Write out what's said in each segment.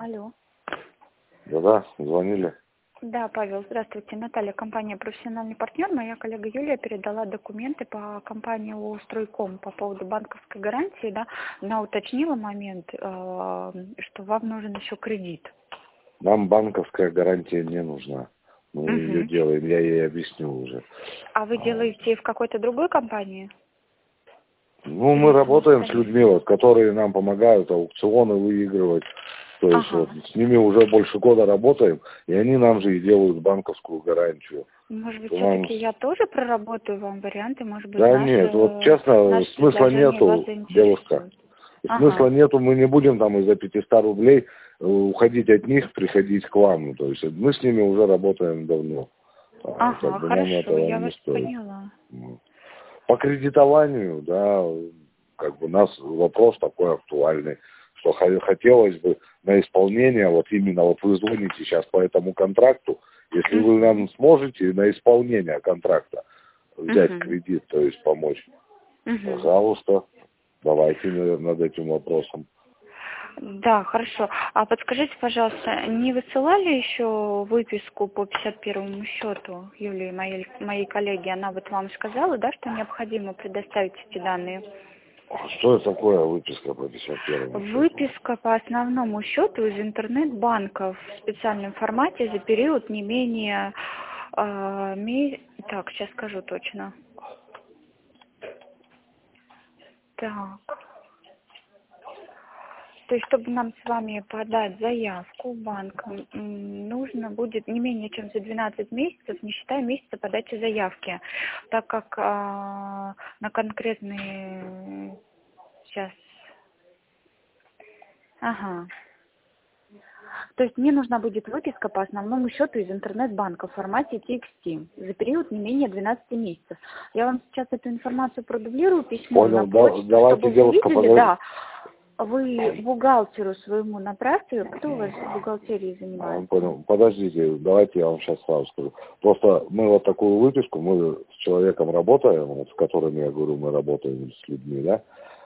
Алло. Да, звонили. Да, Павел, здравствуйте. Наталья, компания «Профессиональный партнер». Моя коллега Юлия передала документы по компании «Стройком» по поводу банковской гарантии. Да. Она уточнила момент, что вам нужен еще кредит. Нам банковская гарантия не нужна. Мы ее делаем, я ей объяснил уже. А вы делаете в какой-то другой компании? Ну, мы работаем с людьми, вот, которые нам помогают аукционы выигрывать. То есть вот, с ними уже больше года работаем, и они нам же и делают банковскую гарантию. Может быть, все-таки я тоже проработаю вам варианты, может быть, да нет, вот честно, смысла нету, девушка. Смысла нету, мы не будем там из-за 500 рублей уходить от них, приходить к вам. То есть мы с ними уже работаем давно. Хорошо, я вас поняла. По кредитованию, да, как бы у нас вопрос такой актуальный, что хотелось бы на исполнение, вот именно вот вы звоните сейчас по этому контракту, если вы нам сможете на исполнение контракта взять кредит, то есть помочь, пожалуйста, давайте над этим вопросом. Да, хорошо. А подскажите, пожалуйста, не высылали еще выписку по 51-му счету Юлии, моей коллеги? Она вот вам сказала, да, что необходимо предоставить эти данные? Что это такое выписка по 51-му счету? Выписка по основному счету из интернет-банка в специальном формате за период не менее... Так, сейчас скажу точно. Так... То есть, чтобы нам с вами подать заявку в банк, нужно будет не менее чем за 12 месяцев, не считая месяца подачи заявки, так как на конкретные... Сейчас... То есть мне нужна будет выписка по основному счету из интернет-банка в формате TXT за период не менее 12 месяцев. Я вам сейчас эту информацию продублирую письмо на почту, давайте, чтобы вы видели, да. Вы бухгалтеру своему направьте, кто у вас в бухгалтерии занимается? Понял. Подождите, давайте я вам сейчас сразу скажу. Просто мы вот такую выписку, мы с человеком работаем, вот, с которым, я говорю, мы работаем с людьми, да,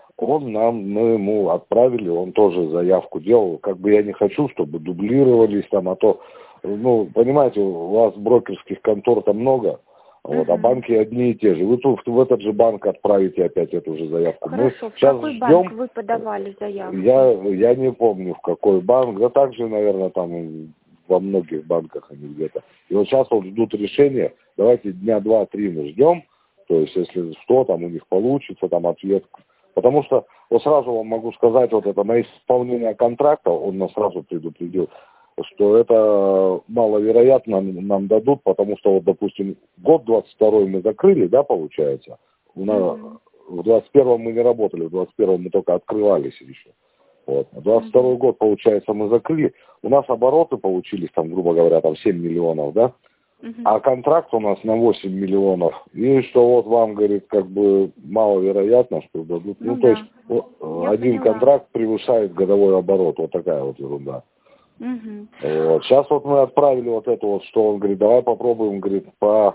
мы ему отправили, он тоже заявку делал, как бы я не хочу, чтобы дублировались там, а то, ну, понимаете, у вас брокерских контор там много, вот, а банки одни и те же. Вы тут в этот же банк отправите опять эту же заявку. Хорошо, мы в какой банк вы подавали заявку? Я не помню, в какой банк. Да также, наверное, там во многих банках они где-то. И вот сейчас вот ждут решения. Давайте дня 2-3 мы ждем. То есть, если что, там у них получится, там ответ. Потому что, вот сразу вам могу сказать, вот это на исполнение контракта, он нас сразу предупредил, что это маловероятно нам дадут, потому что, вот, допустим, год 22-й мы закрыли, да, получается? В 21-м мы не работали, в 21-м мы только открывались еще. Вот. 22-й год, получается, мы закрыли. У нас обороты получились, там, грубо говоря, там 7 миллионов, да? А контракт у нас на 8 миллионов. И что вот вам, говорит, как бы маловероятно, что дадут. То есть один контракт превышает годовой оборот. Вот такая вот ерунда. Вот. Сейчас вот мы отправили вот это вот, что он говорит, давай попробуем, говорит,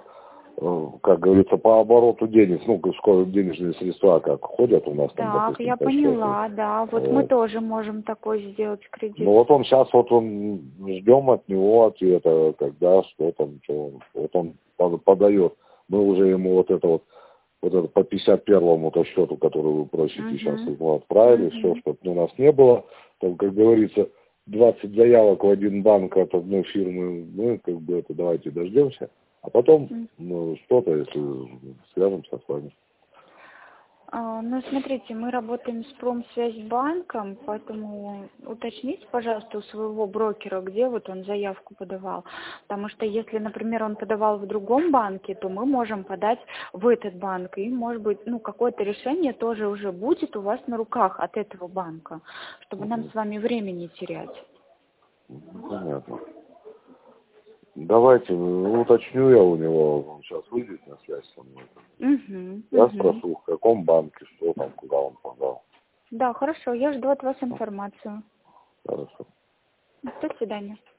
как говорится, по обороту денег, ну, сколько денежные средства как ходят у нас там, допустим, я поняла, да, вот мы тоже можем такой сделать кредит. Ну, вот он сейчас, вот он, ждем от него ответа, когда, что там, что, вот он подает. Мы уже ему вот это по 51-му счету, который вы просите, сейчас ему отправили, все, чтобы у нас не было, там, как говорится, 20 заявок в один банк от одной фирмы, мы как бы это давайте дождемся, а потом что-то, если свяжемся с вами. Ну, смотрите, мы работаем с Промсвязьбанком, поэтому уточните, пожалуйста, у своего брокера, где вот он заявку подавал. Потому что если, например, он подавал в другом банке, то мы можем подать в этот банк. И, может быть, какое-то решение тоже уже будет у вас на руках от этого банка, чтобы нам с вами время не терять. Понятно. Давайте, уточню я у него, он сейчас выйдет на связь со мной. Я спрошу, в каком банке, что там, куда он подал. Да, хорошо, я жду от вас информацию. Хорошо. До свидания.